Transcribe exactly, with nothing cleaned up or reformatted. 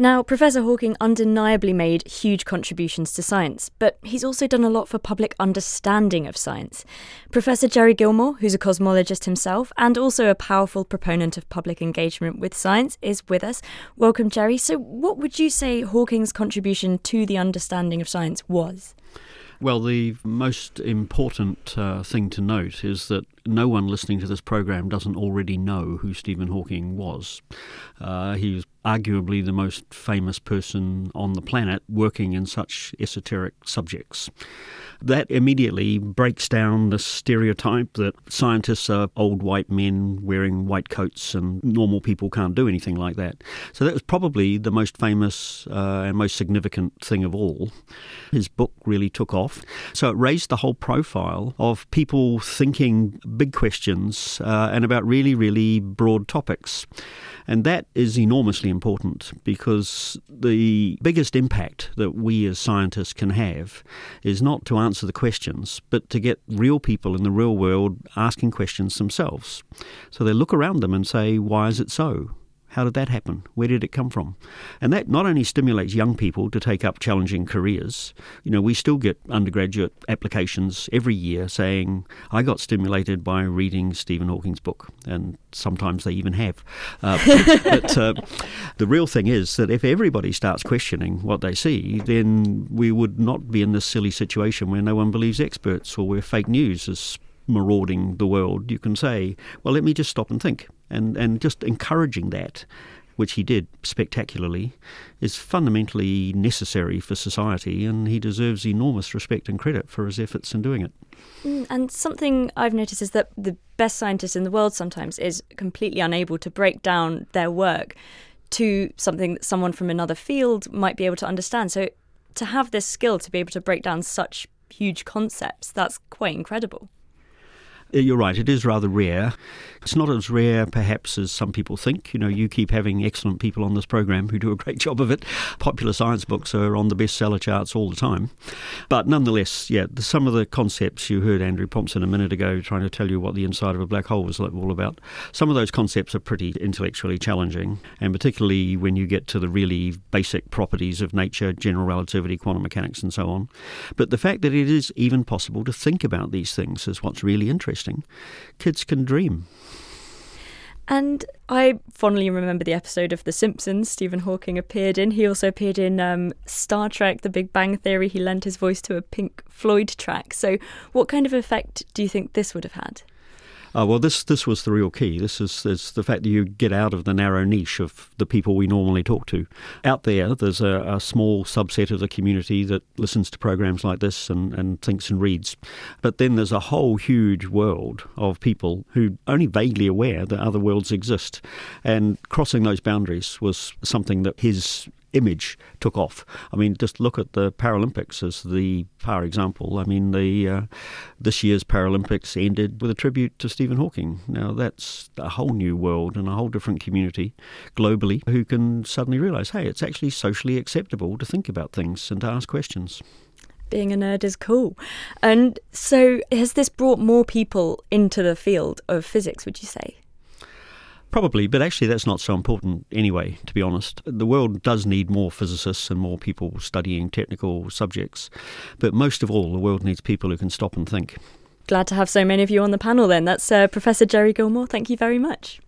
Now, Professor Hawking undeniably made huge contributions to science, but he's also done a lot for public understanding of science. Professor Jerry Gilmore, who's a cosmologist himself and also a powerful proponent of public engagement with science, is with us. Welcome, Jerry. So what would you say Hawking's contribution to the understanding of science was? Well, the most important uh, thing to note is that no one listening to this program doesn't already know who Stephen Hawking was. Uh, he was arguably the most famous person on the planet working in such esoteric subjects. That immediately breaks down the stereotype that scientists are old white men wearing white coats and normal people can't do anything like that. So that was probably the most famous uh, and most significant thing of all. His book really took off. So it raised the whole profile of people thinking big questions uh, and about really, really broad topics. And that is enormously important because the biggest impact that we as scientists can have is not to answer the questions, but to get real people in the real world asking questions themselves. So they look around them and say, why is it so? How did that happen? Where did it come from? And that not only stimulates young people to take up challenging careers. You know, we still get undergraduate applications every year saying, I got stimulated by reading Stephen Hawking's book. And sometimes they even have. Uh, but uh, the real thing is that if everybody starts questioning what they see, then we would not be in this silly situation where no one believes experts or where fake news is marauding the world. You can say, well, let me just stop and think. And, and just encouraging that, which he did spectacularly, is fundamentally necessary for society, and he deserves enormous respect and credit for his efforts in doing it. Mm, and something I've noticed is that the best scientists in the world sometimes is completely unable to break down their work to something that someone from another field might be able to understand. So to have this skill to be able to break down such huge concepts, that's quite incredible. You're right, it is rather rare. It's not as rare, perhaps, as some people think. You know, you keep having excellent people on this program who do a great job of it. Popular science books are on the bestseller charts all the time. But nonetheless, yeah, some of the concepts you heard Andrew Thompson a minute ago trying to tell you what the inside of a black hole was all about. Some of those concepts are pretty intellectually challenging, and particularly when you get to the really basic properties of nature, general relativity, quantum mechanics, and so on. But the fact that it is even possible to think about these things is what's really interesting. Kids can dream. And I fondly remember the episode of The Simpsons Stephen Hawking appeared in. He also appeared in um, Star Trek, The Big Bang Theory. He lent his voice to a Pink Floyd track. So what kind of effect do you think this would have had? Uh, well, this this was the real key. This is, is the fact that you get out of the narrow niche of the people we normally talk to. Out there, there's a, a small subset of the community that listens to programs like this and, and thinks and reads. But then there's a whole huge world of people who are only vaguely aware that other worlds exist. And crossing those boundaries was something that his image took off. I mean, just look at the Paralympics as the par example. I mean, the uh, this year's Paralympics ended with a tribute to Stephen Hawking. Now, that's a whole new world and a whole different community globally who can suddenly realise, hey, it's actually socially acceptable to think about things and to ask questions. Being a nerd is cool. And so has this brought more people into the field of physics, would you say? Probably, but actually that's not so important anyway, to be honest. The world does need more physicists and more people studying technical subjects. But most of all, the world needs people who can stop and think. Glad to have so many of you on the panel then. That's uh, Professor Jerry Gilmore. Thank you very much.